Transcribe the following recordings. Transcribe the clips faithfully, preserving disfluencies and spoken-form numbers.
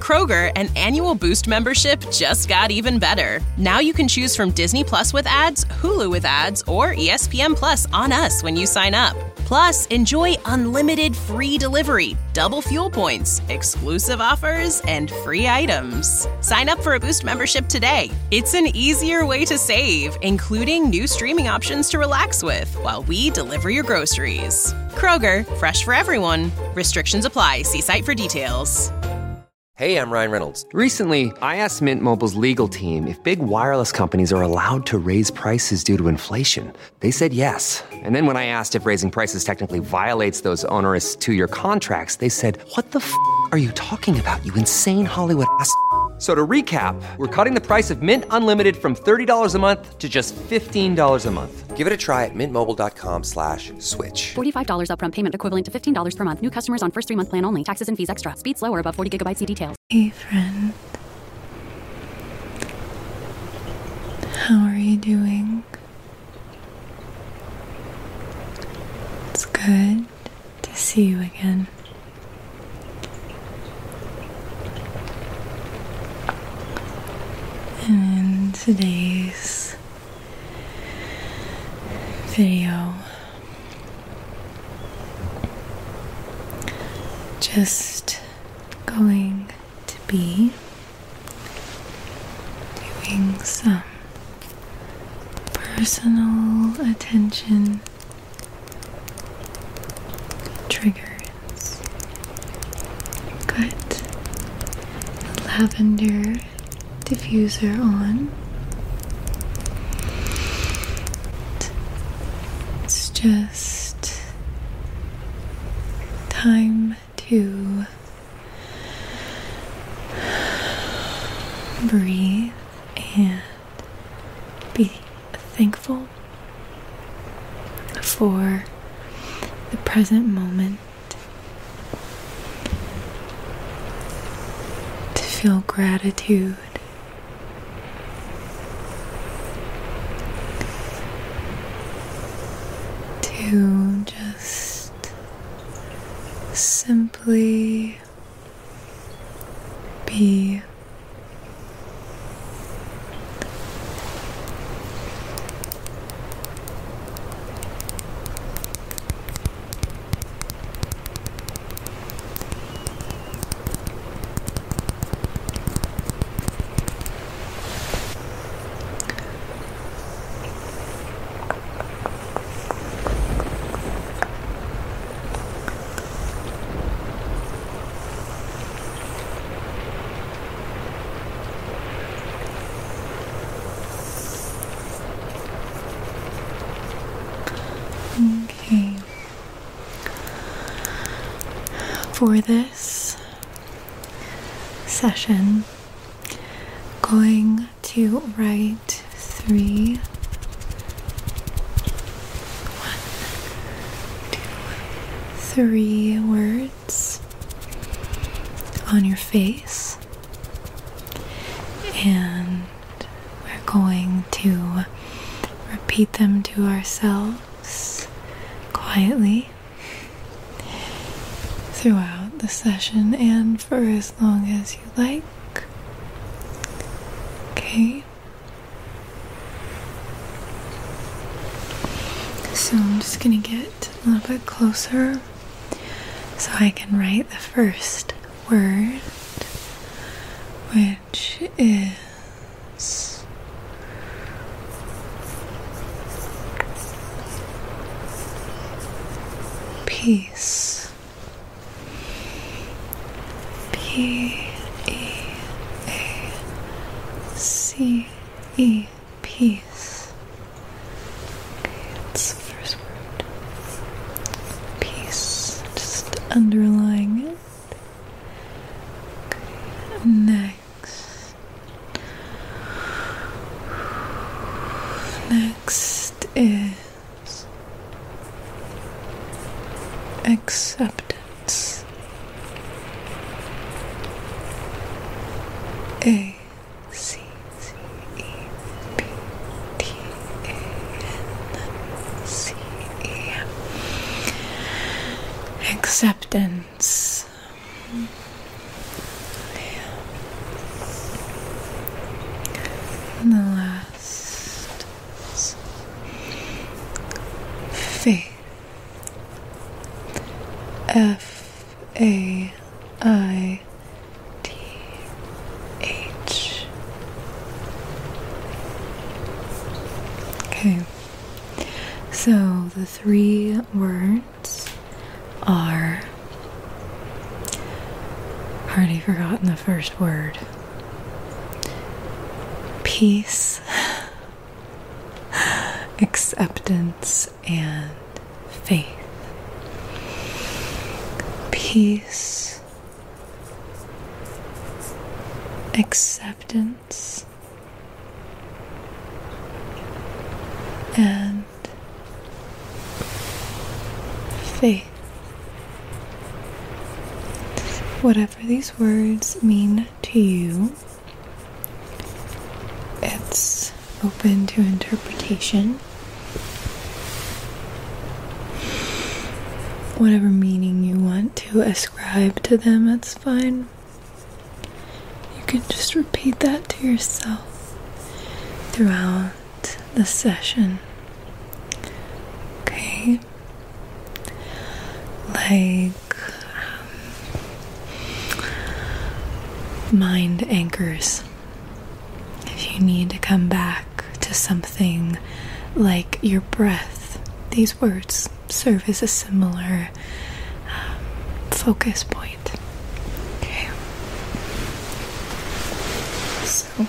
Kroger, an annual Boost membership just got even better. Now you can choose from Disney Plus with ads, Hulu with ads, or E S P N Plus on us when you sign up. Plus, enjoy unlimited free delivery, double fuel points, exclusive offers, and free items. Sign up for a Boost membership today. It's an easier way to save, including new streaming options to relax with while we deliver your groceries. Kroger, fresh for everyone. Restrictions apply. See site for details. Hey, I'm Ryan Reynolds. Recently, I asked Mint Mobile's legal team if big wireless companies are allowed to raise prices due to inflation. They said yes. And then when I asked if raising prices technically violates those onerous two-year contracts, they said, what the f*** are you talking about, you insane Hollywood ass f- So to recap, we're cutting the price of Mint Unlimited from thirty dollars a month to just fifteen dollars a month. Give it a try at mintmobile.com slash switch. forty-five dollars upfront payment equivalent to fifteen dollars per month. New customers on first three-month plan only. Taxes and fees extra. Speed slower above forty gigabytes. See details. Hey, friend. How are you doing? It's good to see you again. And in today's video, just going to be doing some personal attention triggers. Got the lavender diffuser on. It's just time to breathe and be thankful for the present moment, to feel gratitude, to just simply be okay. For this session, going to write three, one, two, three words on your face, and we're going to repeat them to ourselves quietly throughout the session and for as long as you like. Okay? So I'm just gonna get a little bit closer so I can write the first word, which is peace. P E A C E, peace. Okay, that's the first word. Peace. Just underlying it. Okay, next. Next is acceptance. A C C E P T A N C E. Acceptance. And the last is faith. F A I T H. Okay. So the three words are, already forgotten the first word. Peace, acceptance, and faith. Peace, acceptance, and faith. Whatever these words mean to you, it's open to interpretation. Whatever meaning you want to ascribe to them, that's fine. You can just repeat that to yourself throughout the session. Okay? Like um, mind anchors. If you need to come back to something like your breath, these words serve as a similar um, focus point. Okay. So,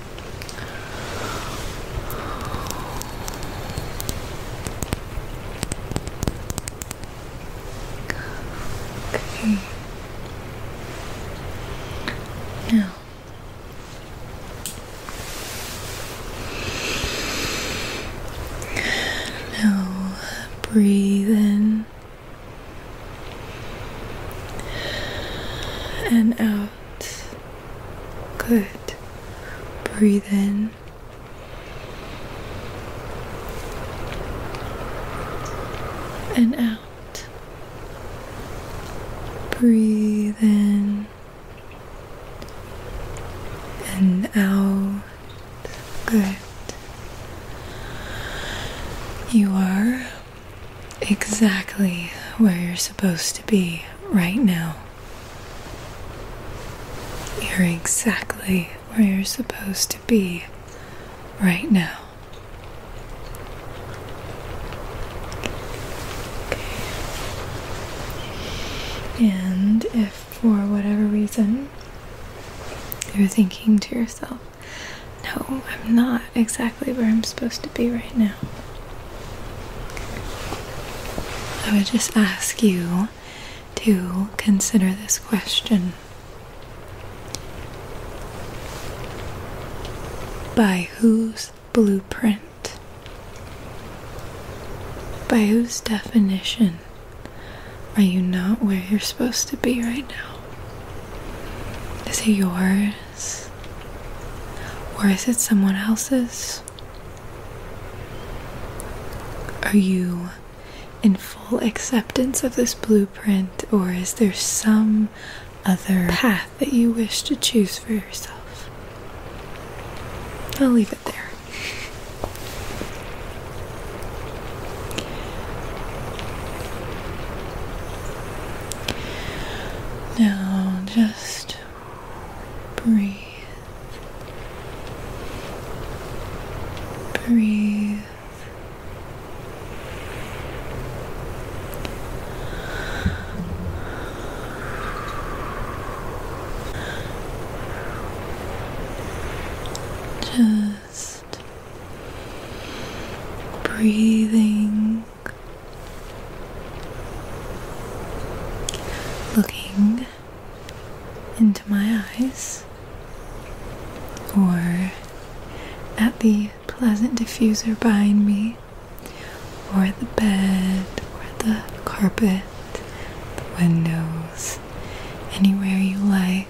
okay. Now, now breathe in and out. Good. Breathe in and out. Breathe in and out. Good. You are exactly where you're supposed to be right now. You're exactly where you're supposed to be right now. Okay. And if for whatever reason you're thinking to yourself, no, I'm not exactly where I'm supposed to be right now, I would just ask you to consider this question. By whose blueprint? By whose definition are you not where you're supposed to be right now? Is it yours? Or is it someone else's? Are you in full acceptance of this blueprint, or is there some other path that you wish to choose for yourself? I'll leave it there. Now just breathe. Breathe. Just breathing, looking into my eyes, or at the pleasant diffuser behind me, or at the bed, or at the carpet, the windows, anywhere you like.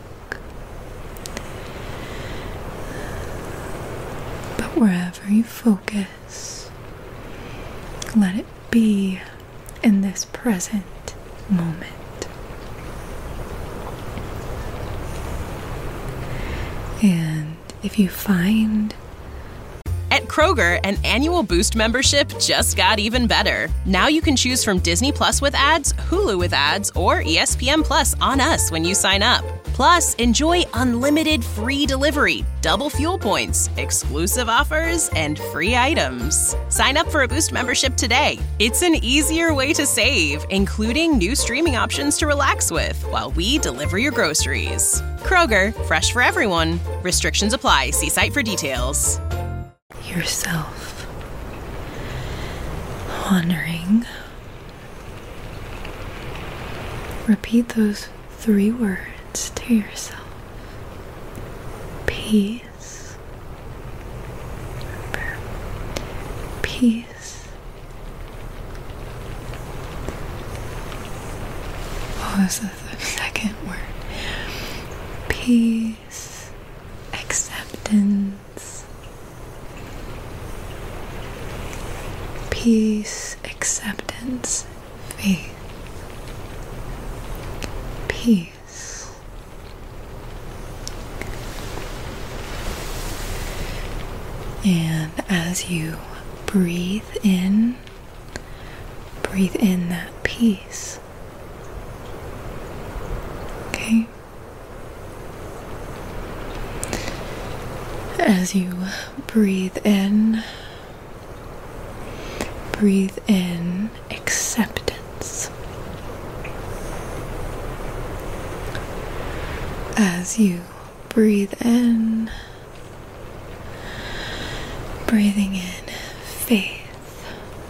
But wherever you focus, let it be in this present moment. And if you find Kroger, an annual Boost membership just got even better. Now you can choose from Disney Plus with ads, Hulu with ads, or E S P N Plus on us when you sign up. Plus, enjoy unlimited free delivery, double fuel points, exclusive offers, and free items. Sign up for a Boost membership today. It's an easier way to save, including new streaming options to relax with while we deliver your groceries. Kroger, fresh for everyone. Restrictions apply. See site for details. Yourself. Honoring. Repeat those three words to yourself. Peace. Remember, peace. What was the second word? Peace. Acceptance. Peace. Acceptance. Faith. Peace. And as you breathe in, breathe in that peace. Okay? As you breathe in, breathe in acceptance. As you breathe in, breathing in faith.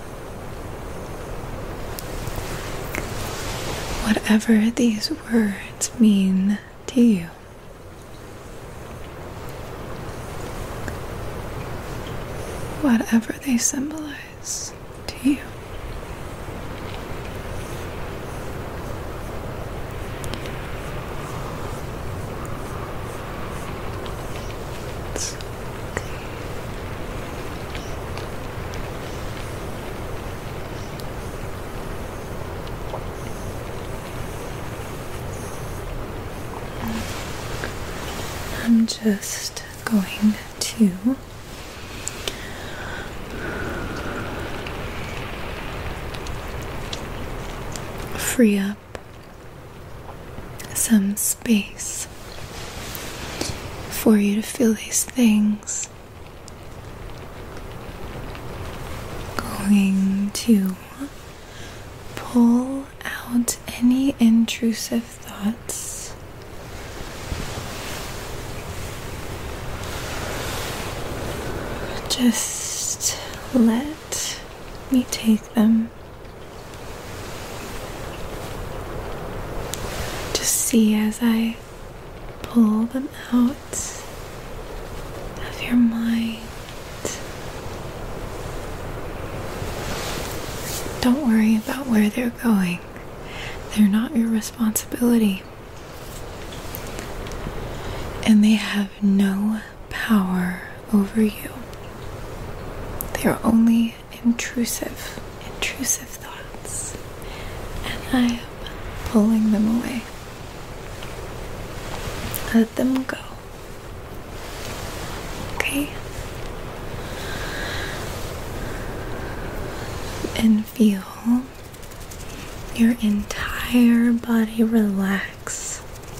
Whatever these words mean to you. Whatever they symbolize to you. I'm just going to free up some space for you to feel these things. Going to pull out any intrusive thoughts. Just let me take them. Just see as I pull them out of your mind. Don't worry about where they're going. They're not your responsibility. And they have no power over you. They're only intrusive, intrusive thoughts. And I am pulling them away. Let them go. Okay? And feel your entire body relax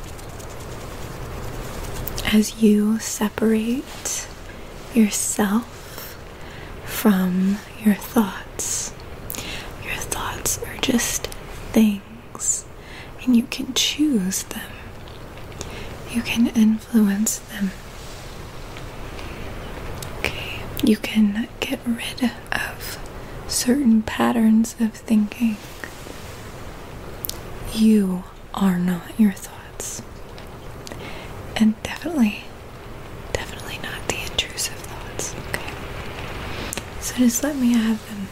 as you separate yourself from your thoughts. Your thoughts are just things, and you can choose them. You can influence them. Okay, you can get rid of certain patterns of thinking. You are not your thoughts. And definitely, definitely not the intrusive thoughts. Okay. So just let me have them.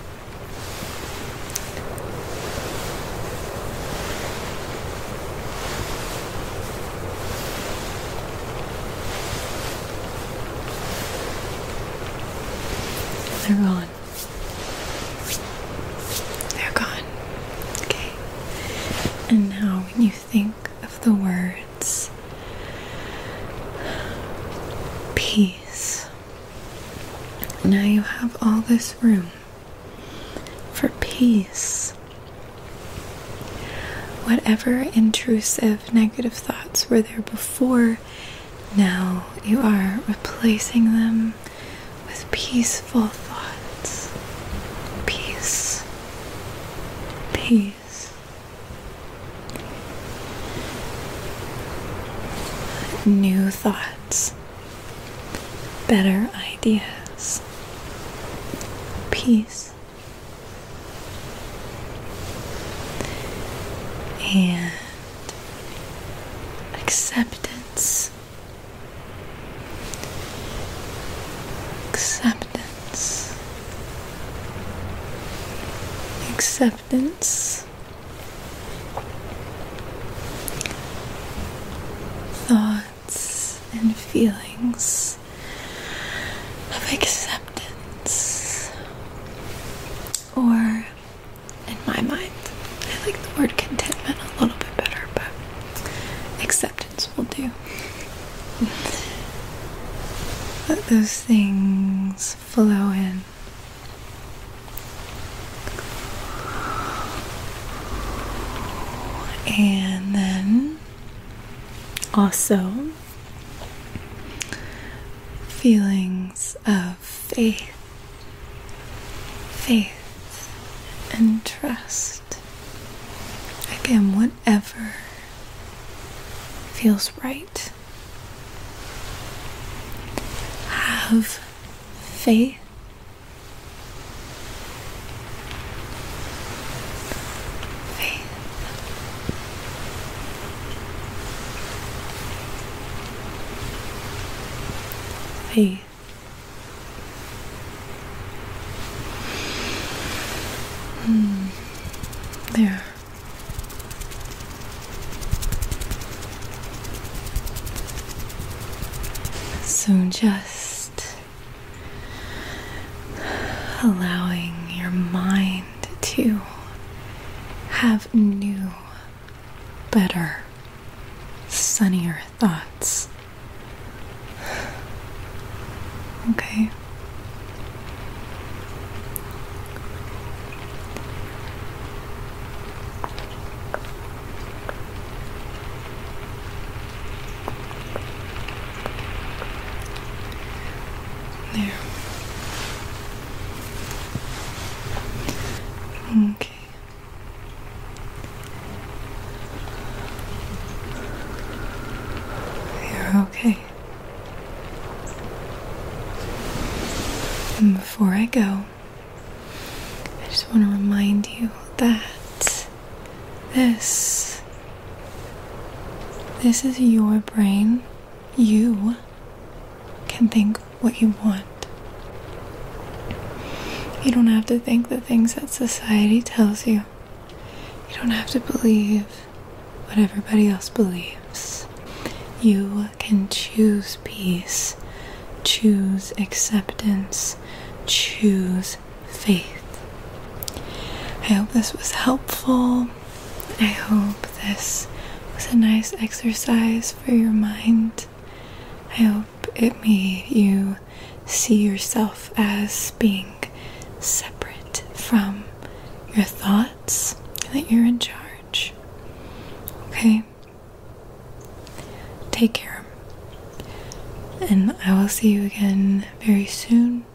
They're gone. They're gone. Okay. And now when you think of the words peace Now you have all this room for peace. Whatever intrusive negative thoughts were there before, now you are replacing them with peaceful thoughts. Peace. Peace. New thoughts. Better ideas. Peace. And acceptance. Acceptance. Acceptance. Thoughts and feelings of acceptance. Or, in my mind, I like the word contentment a little bit better, but acceptance will do. Let those things flow in. And then also feelings of faith, faith and trust. Again, whatever feels right. Have faith. Faith. Faith. Hmm. There. So just allowing your mind to have new, better, sunnier thoughts. Okay. There. Okay. You're okay. And before I go, I just want to remind you that this, this is your brain. You can think what you want. You don't have to think the things that society tells you. You don't have to believe what everybody else believes. You can choose peace, choose acceptance, choose faith. I hope this was helpful. I hope this was a nice exercise for your mind. I hope it made you see yourself as being separate from your thoughts, and that you're in charge. Okay? Take care. And I will see you again very soon.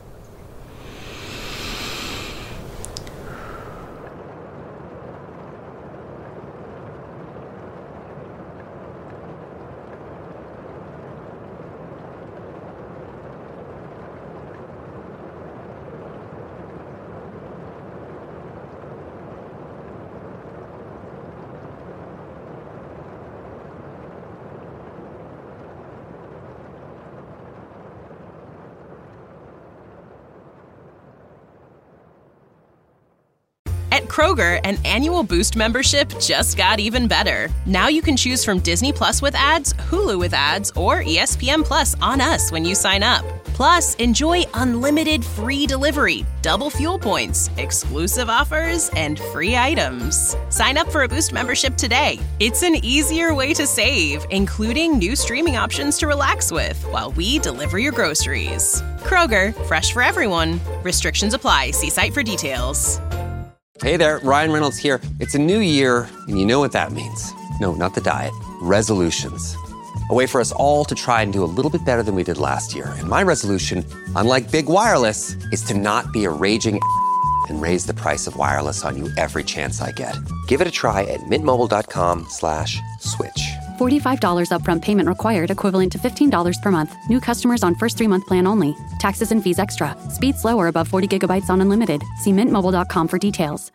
At Kroger, an annual Boost membership just got even better. Now you can choose from Disney Plus with ads, Hulu with ads, or E S P N Plus on us when you sign up. Plus, enjoy unlimited free delivery, double fuel points, exclusive offers, and free items. Sign up for a Boost membership today. It's an easier way to save, including new streaming options to relax with while we deliver your groceries. Kroger, fresh for everyone. Restrictions apply. See site for details. Hey there, Ryan Reynolds here. It's a new year, and you know what that means. No, not the diet. Resolutions. A way for us all to try and do a little bit better than we did last year. And my resolution, unlike Big Wireless, is to not be a raging and raise the price of wireless on you every chance I get. Give it a try at mintmobile.com slash switch. forty-five dollars upfront payment required, equivalent to fifteen dollars per month. New customers on first three-month plan only. Taxes and fees extra. Speed slower above forty gigabytes on unlimited. See mint mobile dot com for details.